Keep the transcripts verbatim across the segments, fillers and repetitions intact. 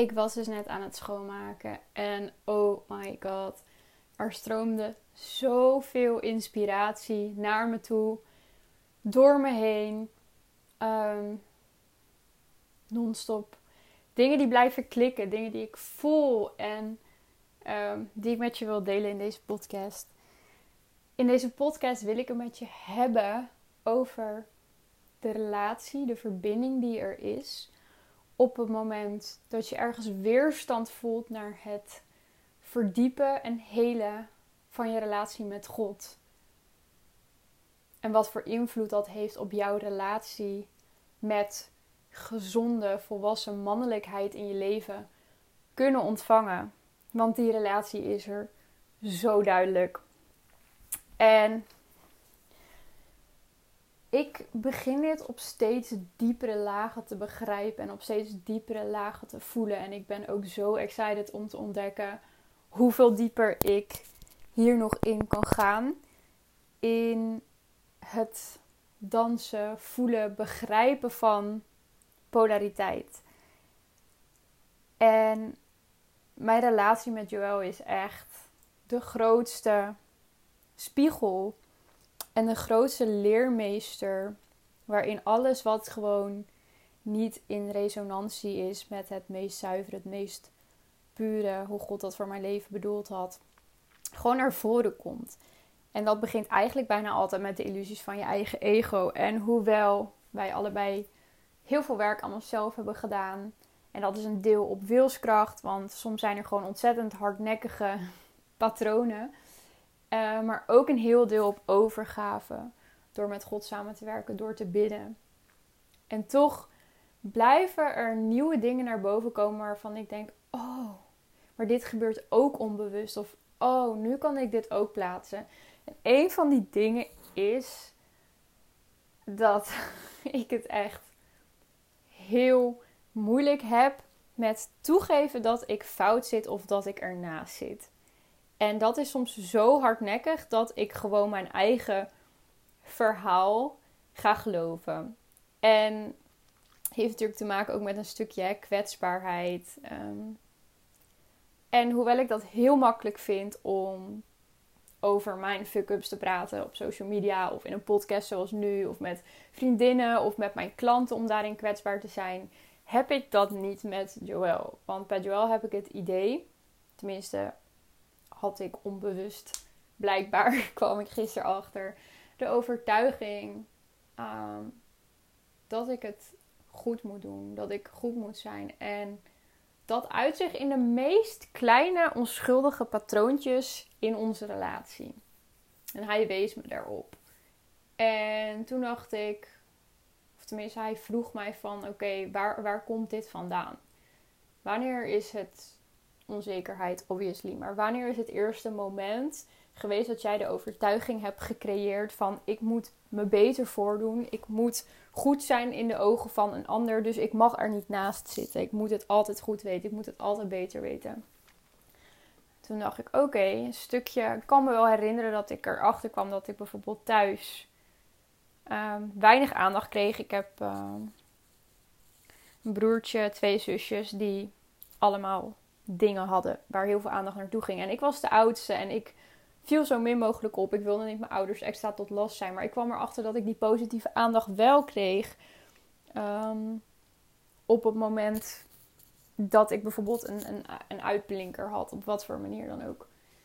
Ik was dus net aan het schoonmaken en oh my god, er stroomde zoveel inspiratie naar me toe, door me heen, um, non-stop. Dingen die blijven klikken, dingen die ik voel en um, die ik met je wil delen in deze podcast. In deze podcast wil ik het met je hebben over de relatie, de verbinding die er is op het moment dat je ergens weerstand voelt naar het verdiepen en helen van je relatie met God. En wat voor invloed dat heeft op jouw relatie met gezonde, volwassen mannelijkheid in je leven kunnen ontvangen. Want die relatie is er zo duidelijk. En ik begin dit op steeds diepere lagen te begrijpen en op steeds diepere lagen te voelen. En ik ben ook zo excited om te ontdekken hoeveel dieper ik hier nog in kan gaan. In het dansen, voelen, begrijpen van polariteit. En mijn relatie met Joël is echt de grootste spiegel en de grootste leermeester, waarin alles wat gewoon niet in resonantie is met het meest zuivere, het meest pure, hoe God dat voor mijn leven bedoeld had, gewoon naar voren komt. En dat begint eigenlijk bijna altijd met de illusies van je eigen ego. En hoewel wij allebei heel veel werk aan onszelf hebben gedaan, en dat is een deel op wilskracht, want soms zijn er gewoon ontzettend hardnekkige patronen. Uh, maar ook een heel deel op overgave. Door met God samen te werken, door te bidden. En toch blijven er nieuwe dingen naar boven komen waarvan ik denk, oh, maar dit gebeurt ook onbewust. Of, oh, nu kan ik dit ook plaatsen. En een van die dingen is dat ik het echt heel moeilijk heb met toegeven dat ik fout zit of dat ik ernaast zit. En dat is soms zo hardnekkig dat ik gewoon mijn eigen verhaal ga geloven. En heeft natuurlijk te maken ook met een stukje hè, kwetsbaarheid. Um, en hoewel ik dat heel makkelijk vind om over mijn fuck-ups te praten op social media of in een podcast zoals nu, of met vriendinnen of met mijn klanten om daarin kwetsbaar te zijn, heb ik dat niet met Joël. Want bij Joël heb ik het idee, tenminste had ik onbewust, blijkbaar kwam ik gisteren achter, de overtuiging um, dat ik het goed moet doen, dat ik goed moet zijn. En dat uit zich in de meest kleine onschuldige patroontjes in onze relatie. En hij wees me daarop. En toen dacht ik, of tenminste hij vroeg mij van, oké, okay, waar, waar komt dit vandaan? Wanneer is het onzekerheid, obviously, maar wanneer is het eerste moment geweest dat jij de overtuiging hebt gecreëerd van, ik moet me beter voordoen, ik moet goed zijn in de ogen van een ander, dus ik mag er niet naast zitten, ik moet het altijd goed weten, ik moet het altijd beter weten. Toen dacht ik, oké, okay, een stukje, ik kan me wel herinneren dat ik erachter kwam dat ik bijvoorbeeld thuis um, weinig aandacht kreeg. Ik heb um, een broertje, twee zusjes die allemaal dingen hadden waar heel veel aandacht naartoe ging. En ik was de oudste en ik viel zo min mogelijk op. Ik wilde niet mijn ouders extra tot last zijn. Maar ik kwam erachter dat ik die positieve aandacht wel kreeg. Um, op het moment dat ik bijvoorbeeld een, een, een uitblinker had. Op wat voor manier dan ook.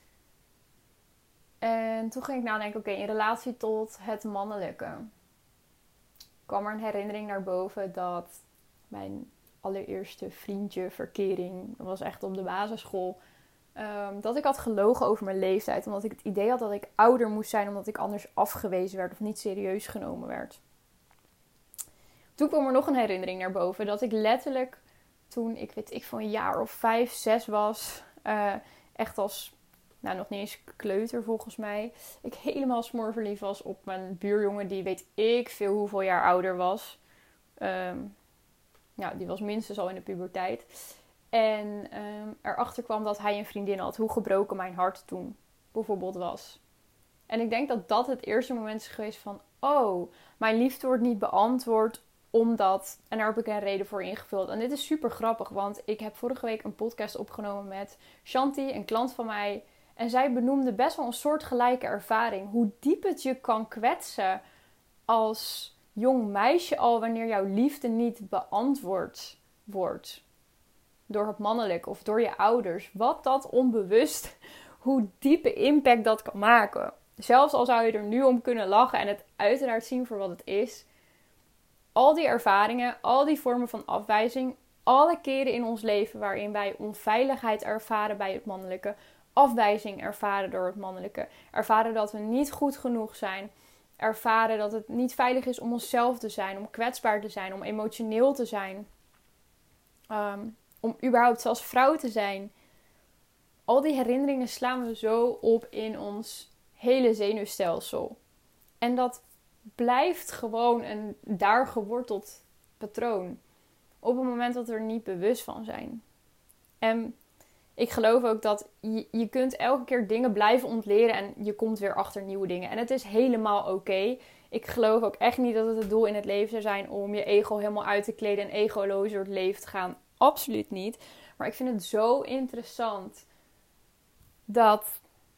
En toen ging ik nadenken, oké, okay, in relatie tot het mannelijke kwam er een herinnering naar boven dat mijn allereerste vriendje, verkering, dat was echt op de basisschool, um, dat ik had gelogen over mijn leeftijd. Omdat ik het idee had dat ik ouder moest zijn, omdat ik anders afgewezen werd of niet serieus genomen werd. Toen kwam er nog een herinnering naar boven, dat ik letterlijk, toen ik weet ik van een jaar of vijf, zes was, uh, echt als, nou nog niet eens kleuter volgens mij, ik helemaal smoorverliefd was op mijn buurjongen, die weet ik veel hoeveel jaar ouder was. Um, Ja, die was minstens al in de puberteit. En um, erachter kwam dat hij een vriendin had. Hoe gebroken mijn hart toen bijvoorbeeld was. En ik denk dat dat het eerste moment is geweest van, oh, mijn liefde wordt niet beantwoord Omdat, en daar heb ik een reden voor ingevuld. En dit is super grappig, want ik heb vorige week een podcast opgenomen met Shanti, een klant van mij. En zij benoemde best wel een soortgelijke ervaring. Hoe diep het je kan kwetsen als jong meisje al wanneer jouw liefde niet beantwoord wordt. Door het mannelijk of door je ouders. Wat dat onbewust, hoe diepe impact dat kan maken. Zelfs al zou je er nu om kunnen lachen en het uiteraard zien voor wat het is. Al die ervaringen, al die vormen van afwijzing, alle keren in ons leven waarin wij onveiligheid ervaren bij het mannelijke, afwijzing ervaren door het mannelijke, ervaren dat we niet goed genoeg zijn, ervaren dat het niet veilig is om onszelf te zijn, om kwetsbaar te zijn, om emotioneel te zijn, um, om überhaupt zelfs vrouw te zijn. Al die herinneringen slaan we zo op in ons hele zenuwstelsel. En dat blijft gewoon een daar geworteld patroon. Op het moment dat we er niet bewust van zijn. En ik geloof ook dat je, je kunt elke keer dingen blijven ontleren en je komt weer achter nieuwe dingen. En het is helemaal oké. Okay. Ik geloof ook echt niet dat het het doel in het leven zou zijn om je ego helemaal uit te kleden en egoloos door het leven te gaan. Absoluut niet. Maar ik vind het zo interessant dat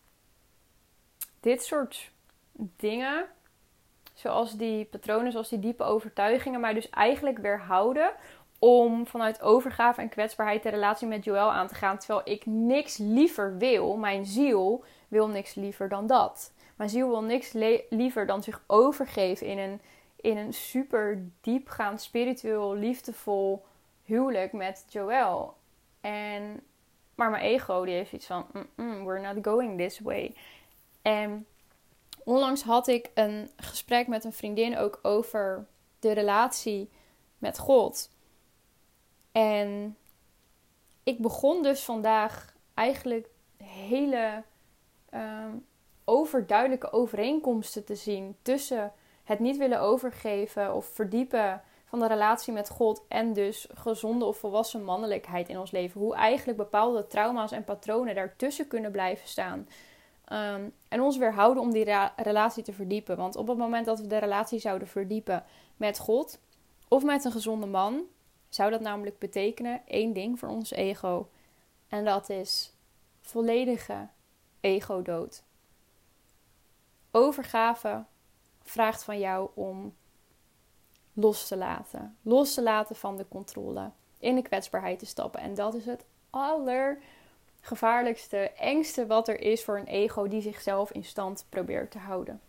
dit soort dingen, zoals die patronen, zoals die diepe overtuigingen, mij dus eigenlijk weerhouden om vanuit overgave en kwetsbaarheid de relatie met Joël aan te gaan. Terwijl ik niks liever wil. Mijn ziel wil niks liever dan dat. Mijn ziel wil niks le- liever dan zich overgeven in een, in een super diepgaand, spiritueel, liefdevol huwelijk met Joël. En, maar mijn ego die heeft iets van, mm-mm, we're not going this way. En onlangs had ik een gesprek met een vriendin ook over de relatie met God. En ik begon dus vandaag eigenlijk hele um, overduidelijke overeenkomsten te zien tussen het niet willen overgeven of verdiepen van de relatie met God en dus gezonde of volwassen mannelijkheid in ons leven. Hoe eigenlijk bepaalde trauma's en patronen daartussen kunnen blijven staan. Um, en ons weerhouden om die ra- relatie te verdiepen. Want op het moment dat we de relatie zouden verdiepen met God of met een gezonde man, zou dat namelijk betekenen één ding voor ons ego. En dat is volledige ego-dood. Overgave vraagt van jou om los te laten. Los te laten van de controle. In de kwetsbaarheid te stappen. En dat is het allergevaarlijkste, engste wat er is voor een ego die zichzelf in stand probeert te houden.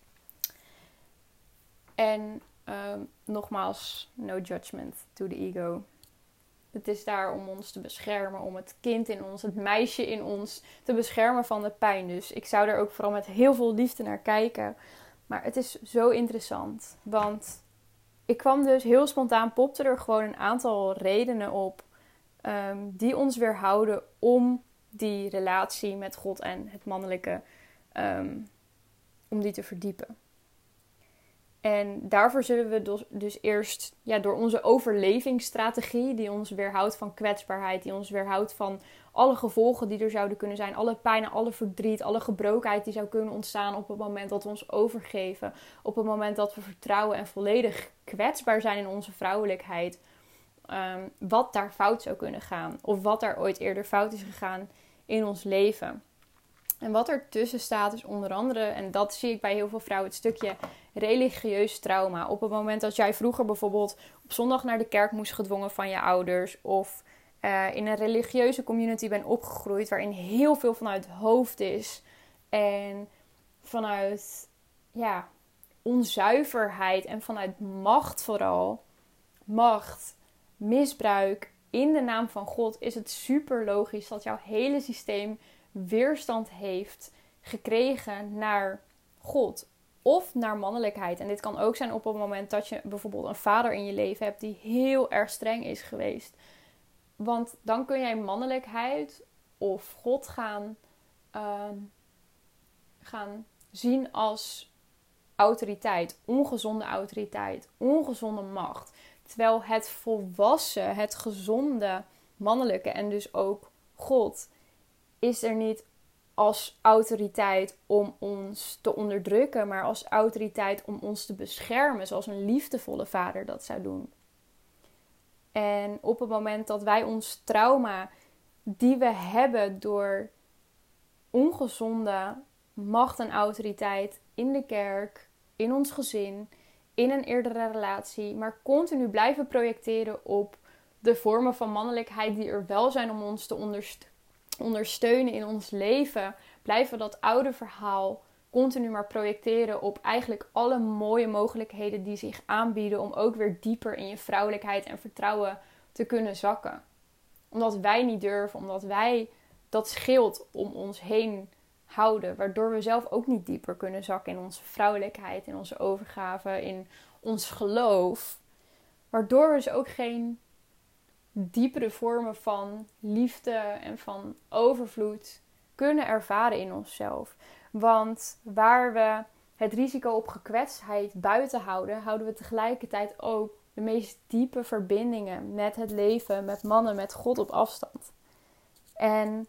En um, nogmaals, no judgment to the ego. Het is daar om ons te beschermen, om het kind in ons, het meisje in ons te beschermen van de pijn. Dus ik zou er ook vooral met heel veel liefde naar kijken. Maar het is zo interessant, want ik kwam dus heel spontaan, popte er gewoon een aantal redenen op um, die ons weerhouden om die relatie met God en het mannelijke, um, om die te verdiepen. En daarvoor zullen we dus, dus eerst ja, door onze overlevingsstrategie, die ons weerhoudt van kwetsbaarheid, die ons weerhoudt van alle gevolgen die er zouden kunnen zijn, alle pijn, alle verdriet, alle gebrokenheid die zou kunnen ontstaan op het moment dat we ons overgeven, op het moment dat we vertrouwen en volledig kwetsbaar zijn in onze vrouwelijkheid, um, wat daar fout zou kunnen gaan of wat daar ooit eerder fout is gegaan in ons leven. En wat er tussen staat is onder andere, en dat zie ik bij heel veel vrouwen, het stukje religieus trauma. Op het moment dat jij vroeger bijvoorbeeld op zondag naar de kerk moest gedwongen van je ouders, of uh, in een religieuze community bent opgegroeid waarin heel veel vanuit het hoofd is en vanuit ja, onzuiverheid en vanuit macht vooral, macht, misbruik in de naam van God, is het super logisch dat jouw hele systeem weerstand heeft gekregen naar God of naar mannelijkheid. En dit kan ook zijn op het moment dat je bijvoorbeeld een vader in je leven hebt die heel erg streng is geweest. Want dan kun jij mannelijkheid of God gaan, uh, gaan zien als autoriteit, ongezonde autoriteit, ongezonde macht. Terwijl het volwassen, het gezonde mannelijke en dus ook God is er niet als autoriteit om ons te onderdrukken, maar als autoriteit om ons te beschermen, zoals een liefdevolle vader dat zou doen. En op het moment dat wij ons trauma die we hebben door ongezonde macht en autoriteit in de kerk, in ons gezin, in een eerdere relatie, maar continu blijven projecteren op de vormen van mannelijkheid die er wel zijn om ons te ondersteunen. ondersteunen in ons leven, blijven we dat oude verhaal continu maar projecteren op eigenlijk alle mooie mogelijkheden die zich aanbieden om ook weer dieper in je vrouwelijkheid en vertrouwen te kunnen zakken. Omdat wij niet durven, omdat wij dat schild om ons heen houden, waardoor we zelf ook niet dieper kunnen zakken in onze vrouwelijkheid, in onze overgave, in ons geloof. Waardoor we dus ook geen diepere vormen van liefde en van overvloed kunnen ervaren in onszelf. Want waar we het risico op gekwetstheid buiten houden, houden we tegelijkertijd ook de meest diepe verbindingen met het leven, met mannen, met God op afstand. En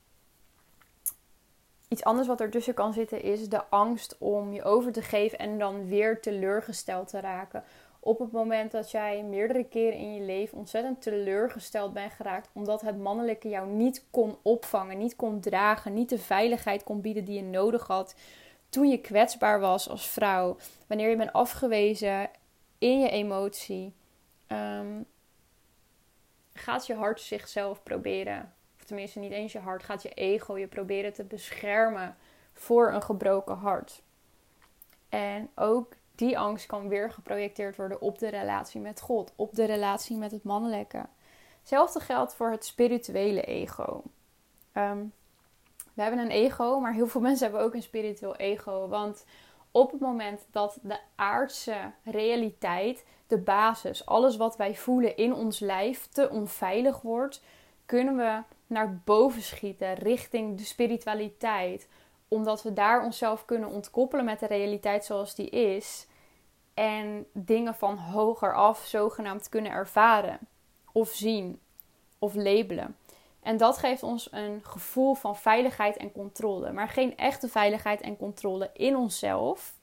iets anders wat ertussen kan zitten is de angst om je over te geven en dan weer teleurgesteld te raken. Op het moment dat jij meerdere keren in je leven ontzettend teleurgesteld bent geraakt, omdat het mannelijke jou niet kon opvangen, niet kon dragen, niet de veiligheid kon bieden die je nodig had toen je kwetsbaar was als vrouw. Wanneer je bent afgewezen in je emotie, um, gaat je hart zichzelf proberen, of tenminste niet eens je hart, gaat je ego je proberen te beschermen voor een gebroken hart. En ook die angst kan weer geprojecteerd worden op de relatie met God, op de relatie met het mannelijke. Hetzelfde geldt voor het spirituele ego. Um, we hebben een ego, maar heel veel mensen hebben ook een spiritueel ego. Want op het moment dat de aardse realiteit, de basis, alles wat wij voelen in ons lijf te onveilig wordt, kunnen we naar boven schieten richting de spiritualiteit. Omdat we daar onszelf kunnen ontkoppelen met de realiteit zoals die is. En dingen van hoger af zogenaamd kunnen ervaren. Of zien. Of labelen. En dat geeft ons een gevoel van veiligheid en controle. Maar geen echte veiligheid en controle in onszelf.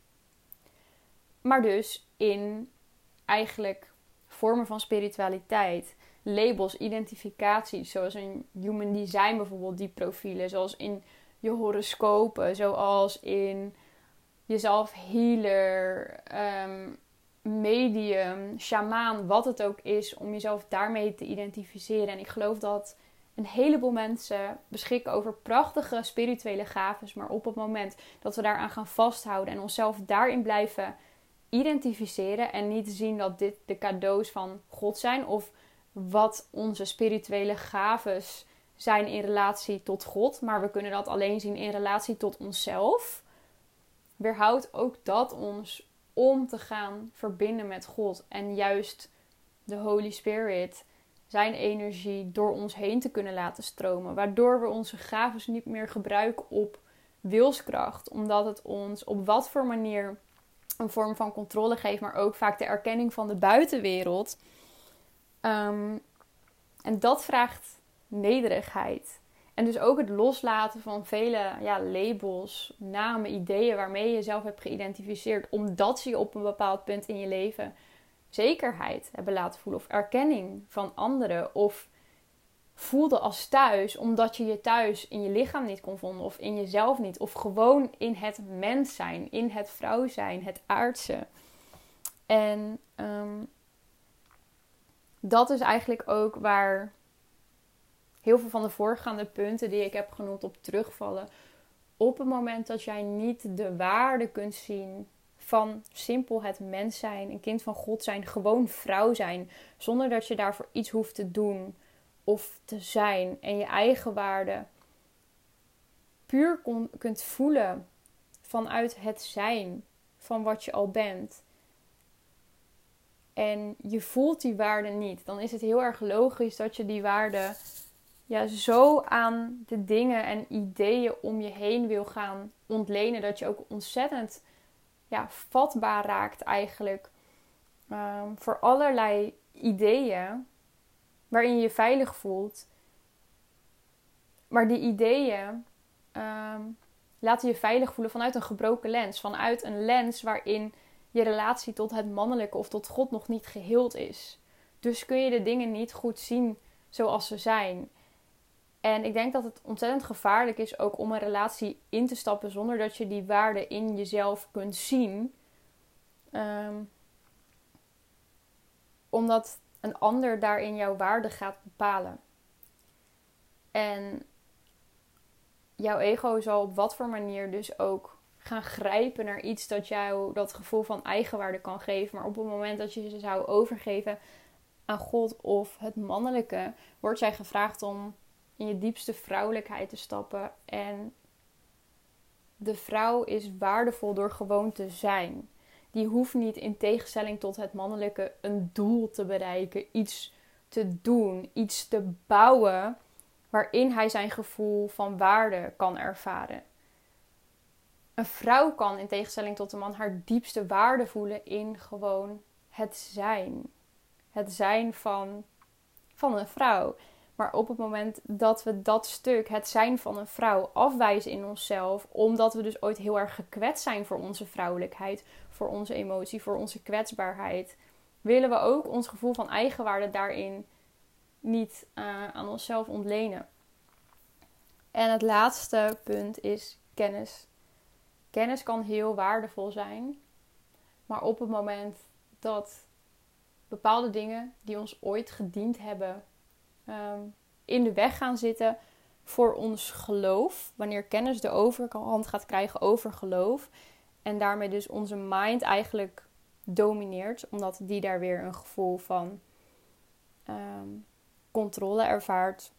Maar dus in eigenlijk vormen van spiritualiteit. Labels, identificaties. Zoals in Human Design bijvoorbeeld, die profielen. Zoals in je horoscopen, zoals in jezelf healer, um, medium, shamaan, wat het ook is, om jezelf daarmee te identificeren. En ik geloof dat een heleboel mensen beschikken over prachtige spirituele gaves, maar op het moment dat we daaraan gaan vasthouden en onszelf daarin blijven identificeren en niet zien dat dit de cadeaus van God zijn of wat onze spirituele gaves zijn in relatie tot God, maar we kunnen dat alleen zien in relatie tot onszelf, weerhoudt ook dat ons om te gaan verbinden met God en juist de Holy Spirit, zijn energie door ons heen te kunnen laten stromen, waardoor we onze gaves niet meer gebruiken op wilskracht, omdat het ons op wat voor manier een vorm van controle geeft, maar ook vaak de erkenning van de buitenwereld. Um, en dat vraagt nederigheid. En dus ook het loslaten van vele ja, labels, namen, ideeën waarmee je jezelf hebt geïdentificeerd. Omdat ze je op een bepaald punt in je leven zekerheid hebben laten voelen. Of erkenning van anderen. Of voelde als thuis. Omdat je je thuis in je lichaam niet kon vonden. Of in jezelf niet. Of gewoon in het mens zijn. In het vrouw zijn. Het aardse. En um, dat is eigenlijk ook waar heel veel van de voorgaande punten die ik heb genoemd op terugvallen. Op het moment dat jij niet de waarde kunt zien van simpel het mens zijn, een kind van God zijn, gewoon vrouw zijn, zonder dat je daarvoor iets hoeft te doen of te zijn en je eigen waarde puur kon, kunt voelen vanuit het zijn van wat je al bent. En je voelt die waarde niet, dan is het heel erg logisch dat je die waarde ja, zo aan de dingen en ideeën om je heen wil gaan ontlenen, dat je ook ontzettend ja, vatbaar raakt eigenlijk um, voor allerlei ideeën waarin je je veilig voelt. Maar die ideeën um, laten je veilig voelen vanuit een gebroken lens. Vanuit een lens waarin je relatie tot het mannelijke of tot God nog niet geheeld is. Dus kun je de dingen niet goed zien zoals ze zijn. En ik denk dat het ontzettend gevaarlijk is ook om een relatie in te stappen zonder dat je die waarde in jezelf kunt zien. Um, omdat een ander daarin jouw waarde gaat bepalen. En jouw ego zal op wat voor manier dus ook gaan grijpen naar iets dat jou dat gevoel van eigenwaarde kan geven. Maar op het moment dat je ze zou overgeven aan God of het mannelijke, wordt jij gevraagd om in je diepste vrouwelijkheid te stappen. En de vrouw is waardevol door gewoon te zijn. Die hoeft niet in tegenstelling tot het mannelijke een doel te bereiken, iets te doen, iets te bouwen waarin hij zijn gevoel van waarde kan ervaren. Een vrouw kan in tegenstelling tot de man haar diepste waarde voelen in gewoon het zijn. Het zijn van, van een vrouw. Maar op het moment dat we dat stuk, het zijn van een vrouw, afwijzen in onszelf, omdat we dus ooit heel erg gekwetst zijn voor onze vrouwelijkheid, voor onze emotie, voor onze kwetsbaarheid, willen we ook ons gevoel van eigenwaarde daarin niet uh, aan onszelf ontlenen. En het laatste punt is kennis. Kennis kan heel waardevol zijn, maar op het moment dat bepaalde dingen die ons ooit gediend hebben, Um, in de weg gaan zitten voor ons geloof. Wanneer kennis de overhand gaat krijgen over geloof. En daarmee dus onze mind eigenlijk domineert. Omdat die daar weer een gevoel van um, controle ervaart.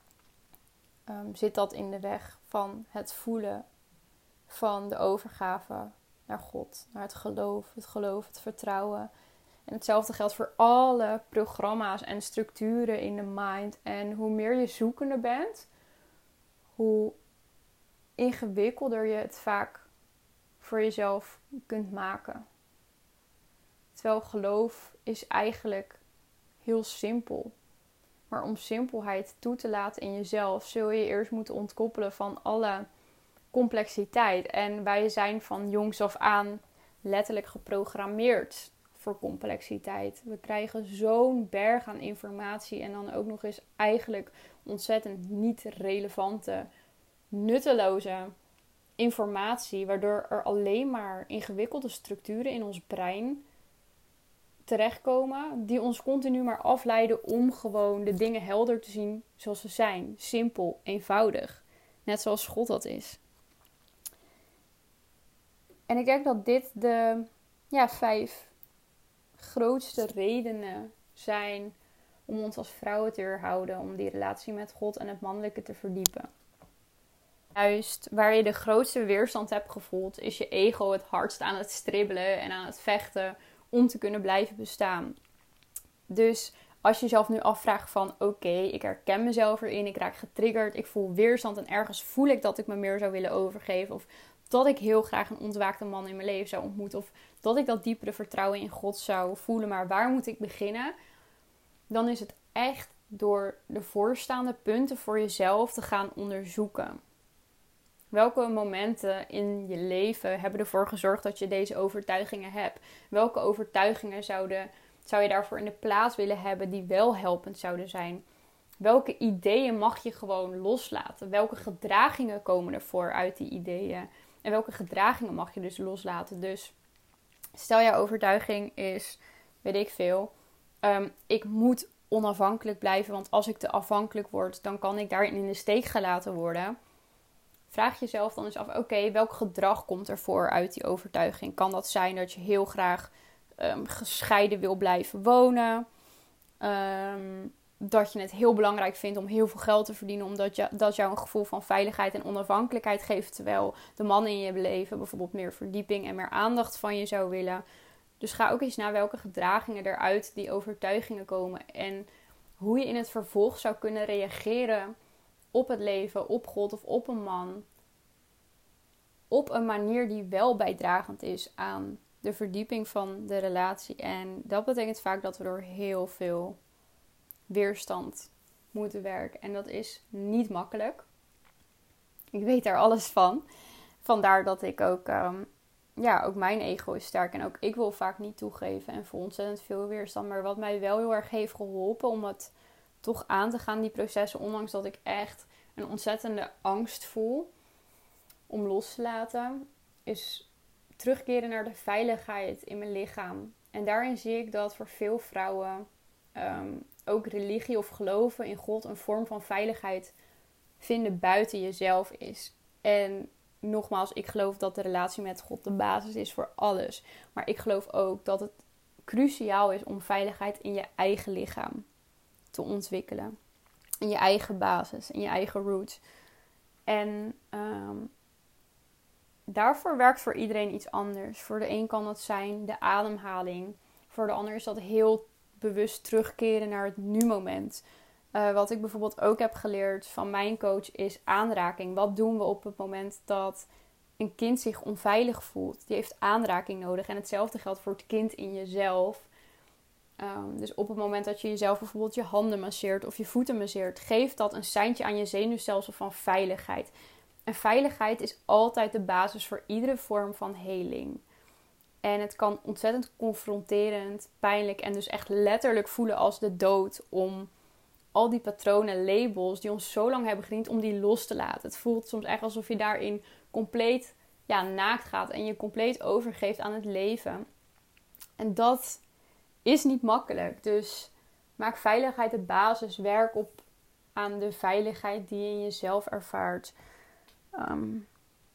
Um, zit dat in de weg van het voelen van de overgave naar God. Naar het geloof, het geloof, het vertrouwen. En hetzelfde geldt voor alle programma's en structuren in de mind. En hoe meer je zoekende bent, hoe ingewikkelder je het vaak voor jezelf kunt maken. Terwijl geloof is eigenlijk heel simpel. Maar om simpelheid toe te laten in jezelf, zul je eerst moeten ontkoppelen van alle complexiteit. En wij zijn van jongs af aan letterlijk geprogrammeerd voor complexiteit. We krijgen zo'n berg aan informatie en dan ook nog eens eigenlijk ontzettend niet relevante, nutteloze informatie, waardoor er alleen maar ingewikkelde structuren in ons brein terechtkomen die ons continu maar afleiden om gewoon de dingen helder te zien zoals ze zijn. Simpel, eenvoudig. Net zoals God dat is. En ik denk dat dit de ja, vijf grootste redenen zijn om ons als vrouwen te weerhouden, om die relatie met God en het mannelijke te verdiepen. Juist waar je de grootste weerstand hebt gevoeld, is je ego het hardst aan het stribbelen en aan het vechten om te kunnen blijven bestaan. Dus als je jezelf nu afvraagt van oké, okay, ik herken mezelf erin, ik raak getriggerd, ik voel weerstand en ergens voel ik dat ik me meer zou willen overgeven, of dat ik heel graag een ontwaakte man in mijn leven zou ontmoeten, of dat ik dat diepere vertrouwen in God zou voelen, maar waar moet ik beginnen? Dan is het echt door de voorstaande punten voor jezelf te gaan onderzoeken. Welke momenten in je leven hebben ervoor gezorgd dat je deze overtuigingen hebt? Welke overtuigingen zouden, zou je daarvoor in de plaats willen hebben die wel helpend zouden zijn? Welke ideeën mag je gewoon loslaten? Welke gedragingen komen ervoor uit die ideeën? En welke gedragingen mag je dus loslaten? Dus stel jouw overtuiging is, weet ik veel, um, ik moet onafhankelijk blijven, want als ik te afhankelijk word, dan kan ik daarin in de steek gelaten worden. Vraag jezelf dan eens af, oké, okay, welk gedrag komt er voor uit die overtuiging? Kan dat zijn dat je heel graag um, gescheiden wil blijven wonen? Um, dat je het heel belangrijk vindt om heel veel geld te verdienen, omdat je, dat jou een gevoel van veiligheid en onafhankelijkheid geeft, terwijl de man in je leven bijvoorbeeld meer verdieping en meer aandacht van je zou willen. Dus ga ook eens naar welke gedragingen er uit die overtuigingen komen en hoe je in het vervolg zou kunnen reageren op het leven, op God of op een man, op een manier die wel bijdragend is aan de verdieping van de relatie. En dat betekent vaak dat we door heel veel weerstand moeten werken. En dat is niet makkelijk. Ik weet daar alles van. Vandaar dat ik ook, um, ja, ook mijn ego is sterk. En ook ik wil vaak niet toegeven en voel ontzettend veel weerstand. Maar wat mij wel heel erg heeft geholpen om het toch aan te gaan, die processen. Ondanks dat ik echt een ontzettende angst voel om los te laten. Is terugkeren naar de veiligheid in mijn lichaam. En daarin zie ik dat voor veel vrouwen um, ook religie of geloven in God een vorm van veiligheid vinden buiten jezelf is. En nogmaals, ik geloof dat de relatie met God de basis is voor alles. Maar ik geloof ook dat het cruciaal is om veiligheid in je eigen lichaam te ontwikkelen. In je eigen basis, in je eigen roots. En um, daarvoor werkt voor iedereen iets anders. Voor de een kan dat zijn de ademhaling. Voor de ander is dat heel bewust terugkeren naar het nu-moment. Uh, wat ik bijvoorbeeld ook heb geleerd van mijn coach is aanraking. Wat doen we op het moment dat een kind zich onveilig voelt? Die heeft aanraking nodig. En hetzelfde geldt voor het kind in jezelf. Um, dus op het moment dat je jezelf bijvoorbeeld je handen masseert of je voeten masseert, geeft dat een seintje aan je zenuwstelsel van veiligheid. En veiligheid is altijd de basis voor iedere vorm van heling. En het kan ontzettend confronterend, pijnlijk en dus echt letterlijk voelen als de dood om al die patronen, labels die ons zo lang hebben gediend, om die los te laten. Het voelt soms echt alsof je daarin compleet ja, naakt gaat en je compleet overgeeft aan het leven. En dat is niet makkelijk. Dus maak veiligheid de basis. Werk op aan de veiligheid die je in jezelf ervaart. Um,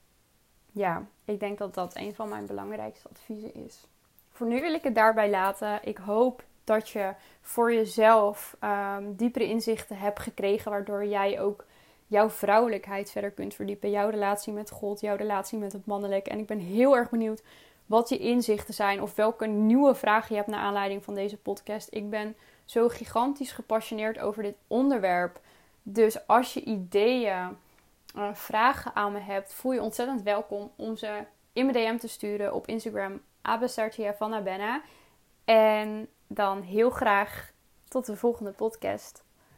ja, ik denk dat dat een van mijn belangrijkste adviezen is. Voor nu wil ik het daarbij laten. Ik hoop dat je voor jezelf um, diepere inzichten hebt gekregen, waardoor jij ook jouw vrouwelijkheid verder kunt verdiepen. Jouw relatie met God, jouw relatie met het mannelijke. En ik ben heel erg benieuwd wat je inzichten zijn of welke nieuwe vragen je hebt naar aanleiding van deze podcast. Ik ben zo gigantisch gepassioneerd over dit onderwerp. Dus als je ideeën, uh, vragen aan me hebt, voel je ontzettend welkom om ze in mijn D M te sturen op Instagram, apenstaartje van Abenna. En dan heel graag tot de volgende podcast.